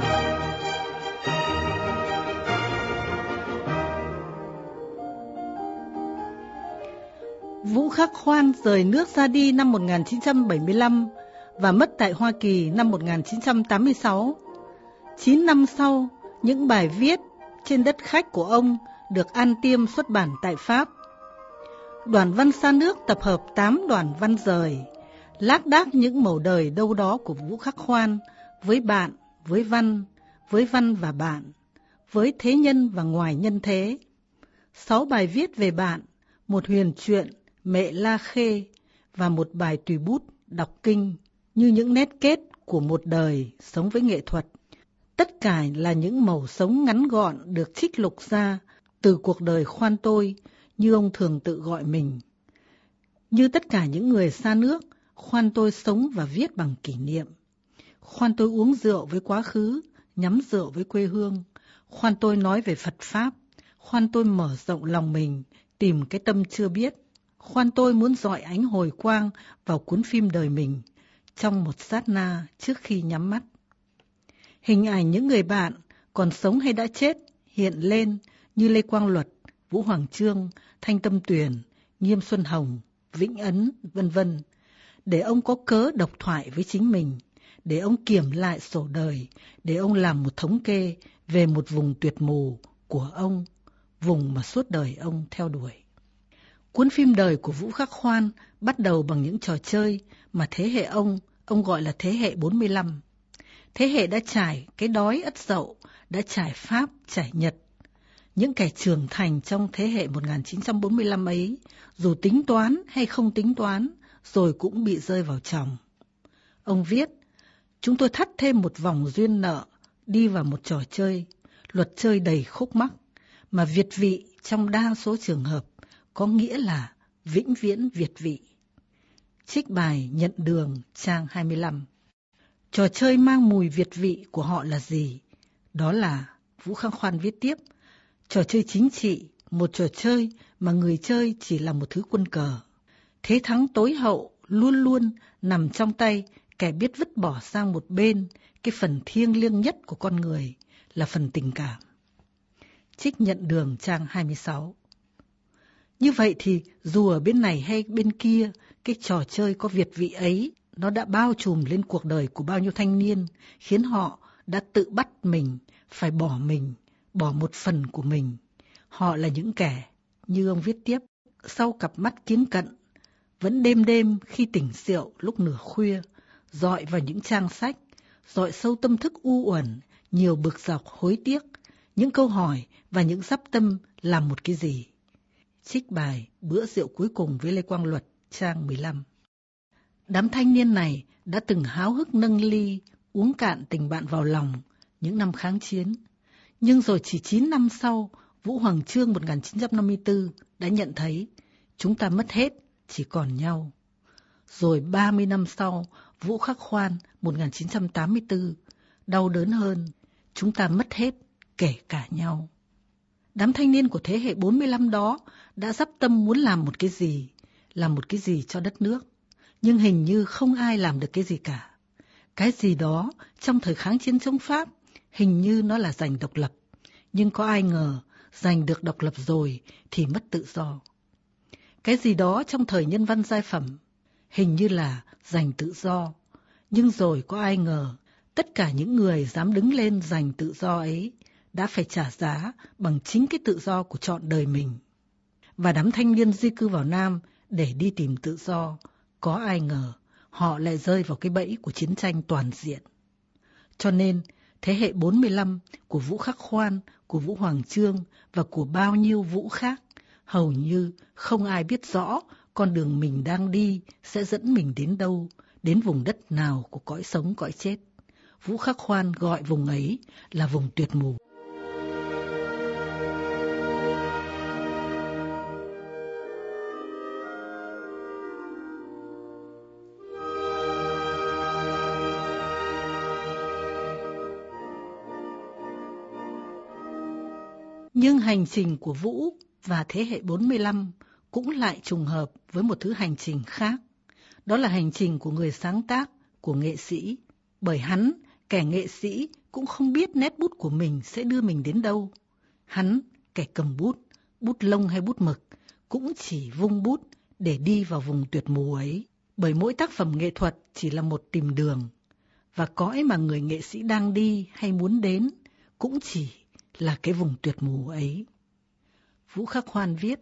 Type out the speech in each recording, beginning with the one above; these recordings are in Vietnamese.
Vũ Khắc Khoan rời nước ra đi năm 1975 và mất tại Hoa Kỳ năm 1986. 9 năm sau, những bài viết trên đất khách của ông được An Tiêm xuất bản tại Pháp. Đoàn văn xa nước tập hợp 8 đoàn văn rời, lác đác những mẩu đời đâu đó của Vũ Khắc Khoan với bạn, với văn và bạn, với thế nhân và ngoài nhân thế. 6 bài viết về bạn, một huyền truyện Mẹ La Khê và một bài tùy bút đọc kinh như những nét kết của một đời sống với nghệ thuật. Tất cả là những mẩu sống ngắn gọn được trích lục ra từ cuộc đời Khoan tôi, như ông thường tự gọi mình. Như tất cả những người xa nước, Khoan tôi sống và viết bằng kỷ niệm. Khoan tôi uống rượu với quá khứ, nhắm rượu với quê hương. Khoan tôi nói về Phật Pháp. Khoan tôi mở rộng lòng mình, tìm cái tâm chưa biết. Khoan tôi muốn dọi ánh hồi quang vào cuốn phim đời mình, trong một sát na trước khi nhắm mắt. Hình ảnh những người bạn, còn sống hay đã chết, hiện lên như Lê Quang Luật, Vũ Hoàng Chương, Thanh Tâm Tuyền, Nghiêm Xuân Hồng, Vĩnh Ấn, vân vân, để ông có cớ độc thoại với chính mình, để ông kiểm lại sổ đời, để ông làm một thống kê về một vùng tuyệt mù của ông, vùng mà suốt đời ông theo đuổi. Cuốn phim đời của Vũ Khắc Khoan bắt đầu bằng những trò chơi mà thế hệ ông gọi là thế hệ 45. Thế hệ đã trải cái đói ất dậu, đã trải Pháp, trải Nhật. Những kẻ trưởng thành trong thế hệ 1945 ấy, dù tính toán hay không tính toán, rồi cũng bị rơi vào chòng. Ông viết, chúng tôi thắt thêm một vòng duyên nợ, đi vào một trò chơi, luật chơi đầy khúc mắc, mà việt vị trong đa số trường hợp có nghĩa là vĩnh viễn việt vị. Trích bài Nhận Đường, trang 25. Trò chơi mang mùi việt vị của họ là gì? Đó là, Vũ Khắc Khoan viết tiếp, trò chơi chính trị, một trò chơi mà người chơi chỉ là một thứ quân cờ. Thế thắng tối hậu luôn luôn nằm trong tay kẻ biết vứt bỏ sang một bên cái phần thiêng liêng nhất của con người là phần tình cảm. Trích Nhận Đường, trang 26. Như vậy thì dù ở bên này hay bên kia, cái trò chơi có việt vị ấy, nó đã bao trùm lên cuộc đời của bao nhiêu thanh niên, khiến họ đã tự bắt mình, phải bỏ mình, bỏ một phần của mình. Họ là những kẻ, như ông viết tiếp, sau cặp mắt kiếng cận, vẫn đêm đêm khi tỉnh rượu lúc nửa khuya, dọi vào những trang sách, dọi sâu tâm thức u uẩn, nhiều bực dọc hối tiếc, những câu hỏi và những dắp tâm làm một cái gì. Trích bài Bữa rượu cuối cùng với Lê Quang Luật, trang 15. Đám thanh niên này đã từng háo hức nâng ly, uống cạn tình bạn vào lòng những năm kháng chiến. Nhưng rồi chỉ 9 năm sau, Vũ Hoàng Chương 1954 đã nhận thấy chúng ta mất hết, chỉ còn nhau. Rồi 30 năm sau, Vũ Khắc Khoan 1984, đau đớn hơn, chúng ta mất hết, kể cả nhau. Đám thanh niên của thế hệ 45 đó đã dắp tâm muốn làm một cái gì cho đất nước. Nhưng hình như không ai làm được cái gì cả. Cái gì đó trong thời kháng chiến chống Pháp, hình như nó là giành độc lập. Nhưng có ai ngờ, giành được độc lập rồi thì mất tự do. Cái gì đó trong thời nhân văn giai phẩm, hình như là giành tự do. Nhưng rồi có ai ngờ, tất cả những người dám đứng lên giành tự do ấy, đã phải trả giá bằng chính cái tự do của trọn đời mình. Và đám thanh niên di cư vào Nam để đi tìm tự do, có ai ngờ họ lại rơi vào cái bẫy của chiến tranh toàn diện. Cho nên, thế hệ 45 của Vũ Khắc Khoan, của Vũ Hoàng Chương và của bao nhiêu Vũ khác, hầu như không ai biết rõ con đường mình đang đi sẽ dẫn mình đến đâu, đến vùng đất nào của cõi sống cõi chết. Vũ Khắc Khoan gọi vùng ấy là vùng tuyệt mù. Nhưng hành trình của Vũ và thế hệ 45 cũng lại trùng hợp với một thứ hành trình khác. Đó là hành trình của người sáng tác, của nghệ sĩ. Bởi hắn Kẻ nghệ sĩ cũng không biết nét bút của mình sẽ đưa mình đến đâu. Hắn, kẻ cầm bút, bút lông hay bút mực, cũng chỉ vung bút để đi vào vùng tuyệt mù ấy. Bởi mỗi tác phẩm nghệ thuật chỉ là một tìm đường, và cõi mà người nghệ sĩ đang đi hay muốn đến cũng chỉ là cái vùng tuyệt mù ấy. Vũ Khắc Khoan viết,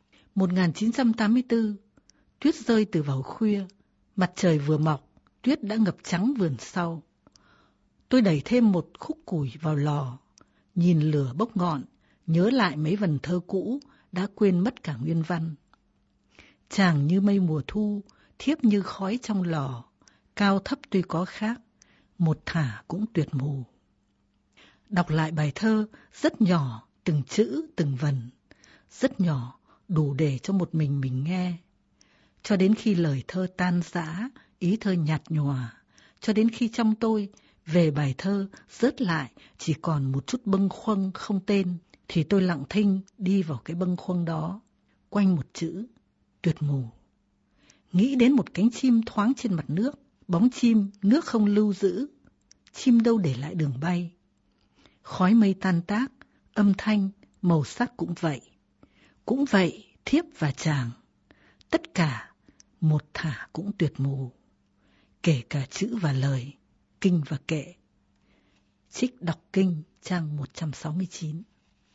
1984, tuyết rơi từ vào khuya, mặt trời vừa mọc, tuyết đã ngập trắng vườn sau. Tôi đẩy thêm một khúc củi vào lò, nhìn lửa bốc ngọn, nhớ lại mấy vần thơ cũ, đã quên mất cả nguyên văn. Chàng như mây mùa thu, thiếp như khói trong lò, cao thấp tuy có khác, một thả cũng tuyệt mù. Đọc lại bài thơ rất nhỏ, từng chữ, từng vần, rất nhỏ, đủ để cho một mình nghe. Cho đến khi lời thơ tan rã, ý thơ nhạt nhòa, cho đến khi trong tôi về bài thơ rớt lại chỉ còn một chút bâng khuâng không tên, thì tôi lặng thinh đi vào cái bâng khuâng đó, quanh một chữ, tuyệt mù. Nghĩ đến một cánh chim thoáng trên mặt nước, bóng chim nước không lưu giữ, chim đâu để lại đường bay. Khói mây tan tác, âm thanh, màu sắc cũng vậy. Cũng vậy, thiếp và chàng, tất cả một thả cũng tuyệt mù, kể cả chữ và lời, kinh và kệ. Trích đọc kinh trang 169.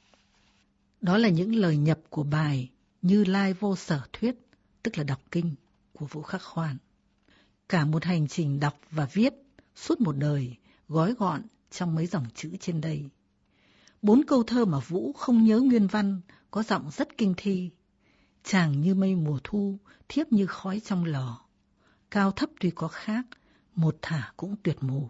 Đó là những lời nhập của bài Như Lai Vô Sở Thuyết, tức là đọc kinh của Vũ Khắc Khoan. Cả một hành trình đọc và viết suốt một đời gói gọn trong mấy dòng chữ trên đây. 4 câu thơ mà Vũ không nhớ nguyên văn, có giọng rất kinh thi. Chàng như mây mùa thu, thiếp như khói trong lò, cao thấp tuy có khác, một thả cũng tuyệt mù.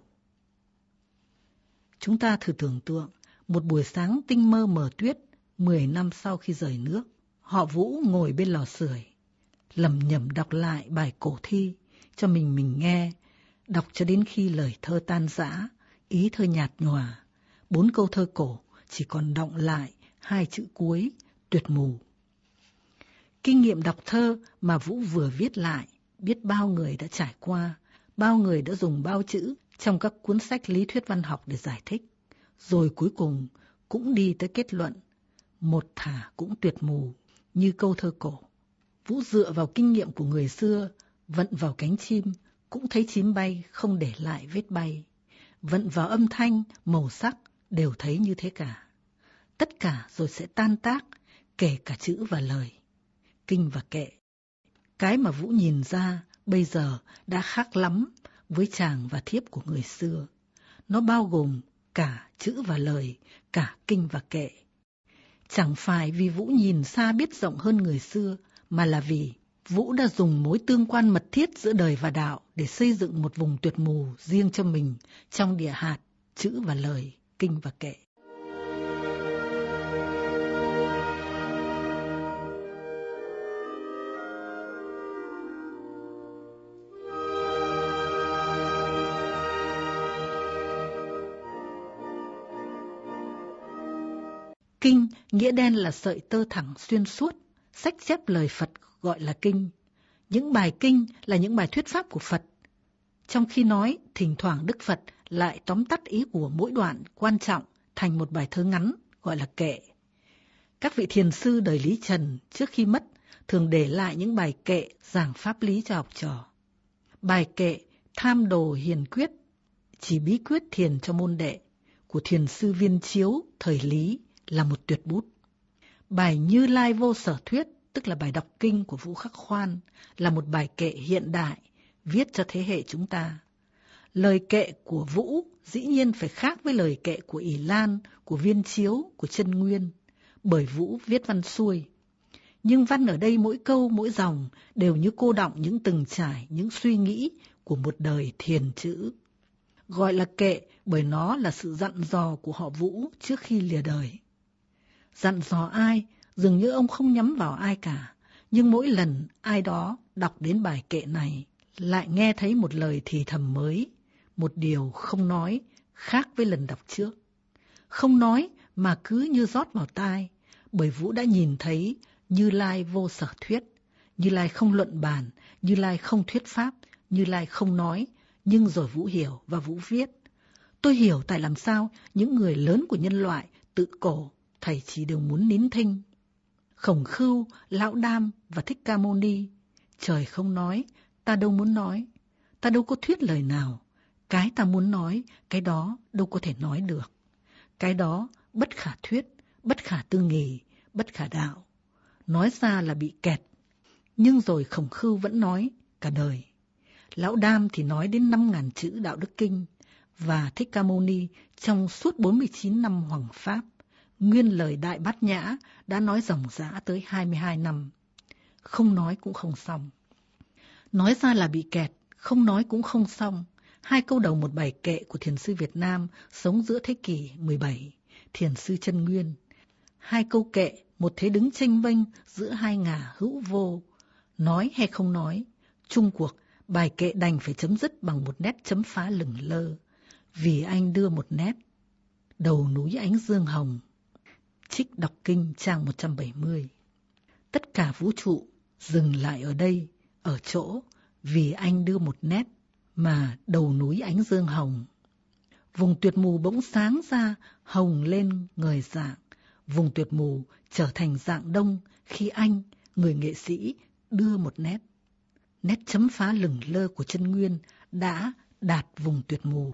Chúng ta thử tưởng tượng một buổi sáng tinh mơ mờ tuyết, 10 năm sau khi rời nước, họ Vũ ngồi bên lò sưởi, lẩm nhẩm đọc lại bài cổ thi cho mình nghe, đọc cho đến khi lời thơ tan rã, ý thơ nhạt nhòa, 4 câu thơ cổ chỉ còn đọng lại 2 chữ cuối, tuyệt mù. Kinh nghiệm đọc thơ mà Vũ vừa viết lại, biết bao người đã trải qua, bao người đã dùng bao chữ trong các cuốn sách lý thuyết văn học để giải thích, rồi cuối cùng cũng đi tới kết luận, một thả cũng tuyệt mù, như câu thơ cổ. Vũ dựa vào kinh nghiệm của người xưa, vận vào cánh chim, cũng thấy chim bay không để lại vết bay. Vận vào âm thanh, màu sắc, đều thấy như thế cả. Tất cả rồi sẽ tan tác, kể cả chữ và lời, kinh và kệ. Cái mà Vũ nhìn ra bây giờ đã khác lắm với chàng và thiếp của người xưa. Nó bao gồm cả chữ và lời, cả kinh và kệ. Chẳng phải vì Vũ nhìn xa biết rộng hơn người xưa, mà là vì Vũ đã dùng mối tương quan mật thiết giữa đời và đạo để xây dựng một vùng tuyệt mù riêng cho mình trong địa hạt, chữ và lời, kinh và kệ. Kinh, nghĩa đen là sợi tơ thẳng xuyên suốt, sách chép lời Phật gọi là kinh. Những bài kinh là những bài thuyết pháp của Phật. Trong khi nói, thỉnh thoảng Đức Phật lại tóm tắt ý của mỗi đoạn quan trọng thành một bài thơ ngắn gọi là kệ. Các vị thiền sư đời Lý Trần trước khi mất thường để lại những bài kệ giảng pháp lý cho học trò. Bài kệ Tham Đồ Hiền Quyết, chỉ bí quyết thiền cho môn đệ của thiền sư Viên Chiếu thời Lý là một tuyệt bút. Bài Như Lai Vô Sở Thuyết, tức là bài đọc kinh của Vũ Khắc Khoan, là một bài kệ hiện đại, viết cho thế hệ chúng ta. Lời kệ của Vũ dĩ nhiên phải khác với lời kệ của Ỷ Lan, của Viên Chiếu, của Chân Nguyên, bởi Vũ viết văn xuôi. Nhưng văn ở đây mỗi câu, mỗi dòng đều như cô đọng những từng trải, những suy nghĩ của một đời thiền chữ. Gọi là kệ bởi nó là sự dặn dò của họ Vũ trước khi lìa đời. Dặn dò ai, dường như ông không nhắm vào ai cả, nhưng mỗi lần ai đó đọc đến bài kệ này, lại nghe thấy một lời thì thầm mới, một điều không nói, khác với lần đọc trước. Không nói mà cứ như rót vào tai, bởi Vũ đã nhìn thấy Như Lai vô sở thuyết, Như Lai không luận bàn, Như Lai không thuyết pháp, Như Lai không nói, nhưng rồi Vũ hiểu và Vũ viết. Tôi hiểu tại làm sao những người lớn của nhân loại tự cổ thầy chỉ đều muốn nín thinh. Khổng Khưu, Lão Đam và Thích Ca Mâu Ni, trời không nói, ta đâu muốn nói, ta đâu có thuyết lời nào, cái ta muốn nói, cái đó đâu có thể nói được. Cái đó bất khả thuyết, bất khả tư nghì, bất khả đạo. Nói ra là bị kẹt, nhưng rồi Khổng Khưu vẫn nói cả đời. Lão Đam thì nói đến 5.000 chữ đạo đức kinh, và Thích Ca Mâu Ni trong suốt 49 năm hoằng pháp, nguyên lời Đại Bát Nhã đã nói ròng rã tới 22 năm. Không nói cũng không xong. Nói ra là bị kẹt, không nói cũng không xong. Hai câu đầu một bài kệ của thiền sư Việt Nam sống giữa thế kỷ 17, thiền sư Chân Nguyên. Hai câu kệ, một thế đứng chênh vênh giữa hai ngả hữu vô. Nói hay không nói, chung cuộc bài kệ đành phải chấm dứt bằng một nét chấm phá lửng lơ. Vì anh đưa một nét, đầu núi ánh dương hồng. Trích đọc kinh trang 170. Tất cả vũ trụ dừng lại ở đây, ở chỗ vì anh đưa một nét mà đầu núi ánh dương hồng. Vùng tuyệt mù bỗng sáng ra, hồng lên ngời dạng. Vùng tuyệt mù trở thành dạng đông khi anh, người nghệ sĩ, đưa một nét. Nét chấm phá lửng lơ của chân nguyên đã đạt vùng tuyệt mù.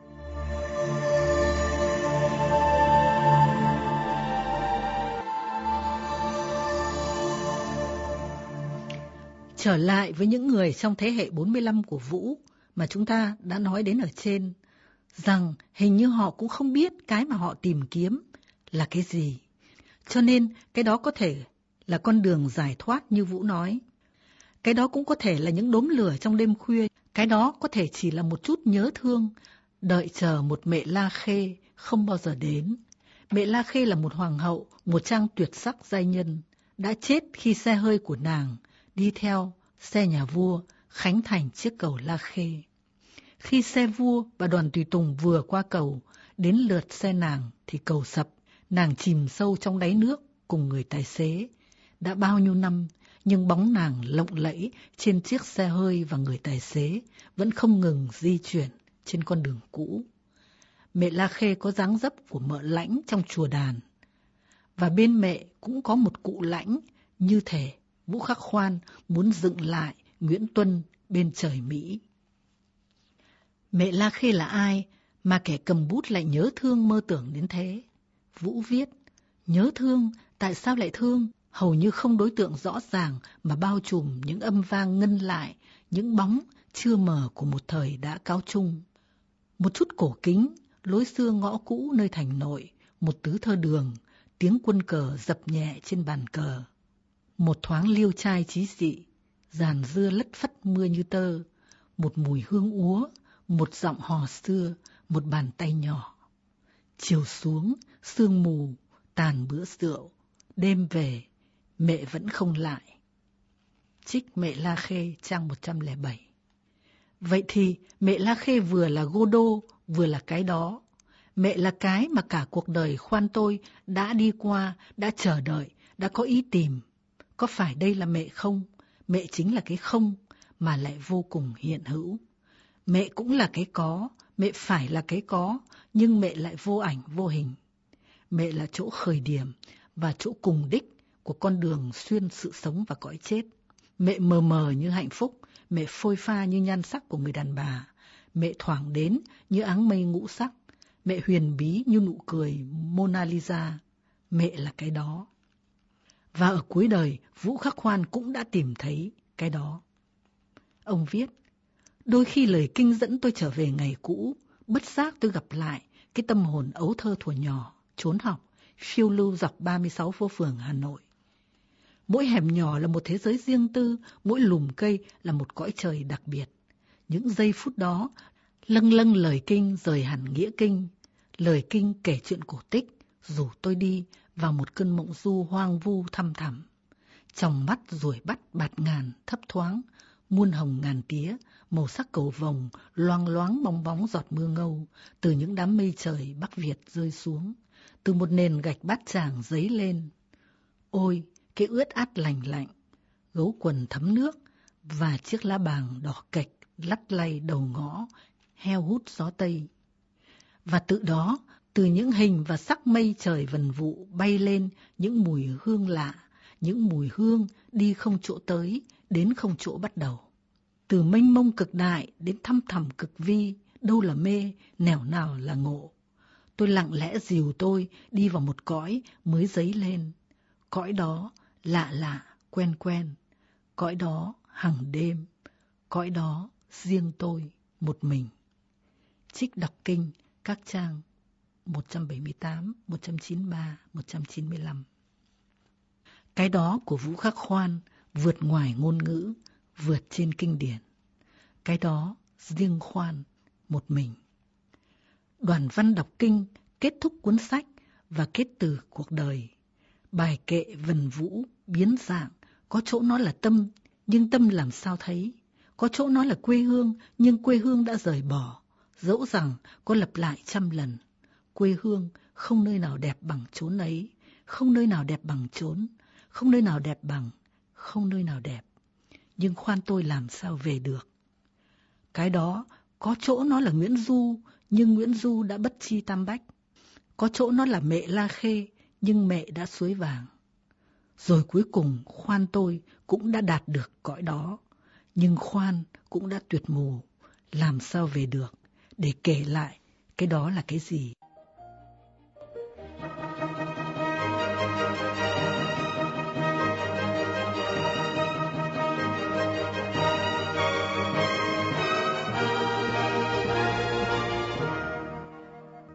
Trở lại với những người trong thế hệ 45 của Vũ mà chúng ta đã nói đến ở trên, rằng hình như họ cũng không biết cái mà họ tìm kiếm là cái gì. Cho nên cái đó có thể là con đường giải thoát như Vũ nói. Cái đó cũng có thể là những đốm lửa trong đêm khuya. Cái đó có thể chỉ là một chút nhớ thương, đợi chờ một mẹ La Khê không bao giờ đến. Mẹ La Khê là một hoàng hậu, một trang tuyệt sắc giai nhân, đã chết khi xe hơi của nàng đi theo xe nhà vua khánh thành chiếc cầu La Khê. Khi xe vua và đoàn tùy tùng vừa qua cầu, đến lượt xe nàng thì cầu sập, nàng chìm sâu trong đáy nước cùng người tài xế. Đã bao nhiêu năm, nhưng bóng nàng lộng lẫy trên chiếc xe hơi và người tài xế vẫn không ngừng di chuyển trên con đường cũ. Mẹ La Khê có dáng dấp của mợ lãnh trong chùa đàn, và bên mẹ cũng có một cụ lãnh, như thể Vũ Khắc Khoan muốn dựng lại Nguyễn Tuân bên trời Mỹ. Mẹ La Khê là ai mà kẻ cầm bút lại nhớ thương mơ tưởng đến thế? Vũ viết, nhớ thương, tại sao lại thương? Hầu như không đối tượng rõ ràng mà bao trùm những âm vang ngân lại, những bóng chưa mờ của một thời đã cáo chung. Một chút cổ kính, lối xưa ngõ cũ nơi thành nội, một tứ thơ đường, tiếng quân cờ dập nhẹ trên bàn cờ. Một thoáng liêu trai chí dị, dàn dưa lất phất mưa như tơ, một mùi hương úa, một giọng hò xưa, một bàn tay nhỏ. Chiều xuống, sương mù, tàn bữa rượu, đêm về, mẹ vẫn không lại. Trích Mẹ La Khê trang 107. Vậy thì mẹ La Khê vừa là Godot, vừa là cái đó. Mẹ là cái mà cả cuộc đời khoan tôi đã đi qua, đã chờ đợi, đã có ý tìm. Có phải đây là mẹ không? Mẹ chính là cái không, mà lại vô cùng hiện hữu. Mẹ cũng là cái có, mẹ phải là cái có, nhưng mẹ lại vô ảnh vô hình. Mẹ là chỗ khởi điểm và chỗ cùng đích của con đường xuyên sự sống và cõi chết. Mẹ mờ mờ như hạnh phúc, mẹ phôi pha như nhan sắc của người đàn bà, mẹ thoảng đến như áng mây ngũ sắc, mẹ huyền bí như nụ cười Mona Lisa. Mẹ là cái đó. Và ở cuối đời, Vũ Khắc Khoan cũng đã tìm thấy cái đó. Ông viết, đôi khi lời kinh dẫn tôi trở về ngày cũ, bất giác tôi gặp lại cái tâm hồn ấu thơ thuở nhỏ, trốn học, phiêu lưu dọc 36 phố phường Hà Nội. Mỗi hẻm nhỏ là một thế giới riêng tư, mỗi lùm cây là một cõi trời đặc biệt. Những giây phút đó, lâng lâng lời kinh rời hẳn nghĩa kinh. Lời kinh kể chuyện cổ tích, rủ tôi đi vào một cơn mộng du hoang vu thăm thẳm. Trong mắt ruồi bắt bạt ngàn thấp thoáng, muôn hồng ngàn tía, màu sắc cầu vồng, loang loáng bong bóng giọt mưa ngâu, từ những đám mây trời Bắc Việt rơi xuống, từ một nền gạch bát tràng dấy lên. Ôi, cái ướt át lành lạnh, gấu quần thấm nước, và chiếc lá bàng đỏ kệch lắt lay đầu ngõ, heo hút gió Tây. Và tự đó, từ những hình và sắc mây trời vần vụ bay lên những mùi hương lạ, những mùi hương đi không chỗ tới, đến không chỗ bắt đầu. Từ mênh mông cực đại đến thăm thẳm cực vi, đâu là mê, nẻo nào là ngộ. Tôi lặng lẽ dìu tôi đi vào một cõi mới dấy lên. Cõi đó lạ lạ, quen quen. Cõi đó hằng đêm. Cõi đó riêng tôi, một mình. Trích đọc kinh, các trang 178, 193, 195. Cái đó của Vũ Khắc Khoan vượt ngoài ngôn ngữ, vượt trên kinh điển. Cái đó riêng Khoan, một mình. Đoàn văn đọc kinh kết thúc cuốn sách và kết từ cuộc đời. Bài kệ vần vũ, biến dạng, có chỗ nó là tâm, nhưng tâm làm sao thấy. Có chỗ nó là quê hương, nhưng quê hương đã rời bỏ. Dẫu rằng có lặp lại trăm lần. Quê hương không nơi nào đẹp bằng chốn ấy, không nơi nào đẹp bằng chốn, không nơi nào đẹp bằng, không nơi nào đẹp. Nhưng khoan tôi làm sao về được. Cái đó, có chỗ nó là Nguyễn Du, nhưng Nguyễn Du đã bất chi tam bách. Có chỗ nó là Mẹ La Khê, nhưng mẹ đã suối vàng. Rồi cuối cùng khoan tôi cũng đã đạt được cõi đó, nhưng khoan cũng đã tuyệt mù, làm sao về được, để kể lại cái đó là cái gì.